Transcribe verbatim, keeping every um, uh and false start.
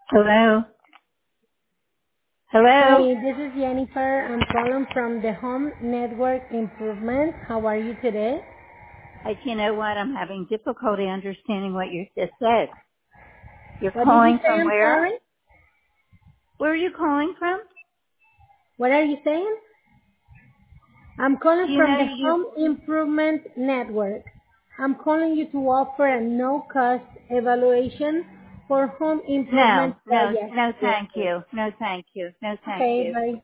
Hello? Hi, Hello? this is Jennifer. I'm calling from the Home Network Improvement. How are you today? I, you know what? I'm having difficulty understanding what you just said. You're What did you calling say? from I'm where? sorry. Where are you calling from? What are you saying? I'm calling You from know, the you, Home Improvement Network. I'm calling you to offer a no-cost evaluation for home no, improvement no, projects. no thank you. No thank you. No thank Okay, you. bye.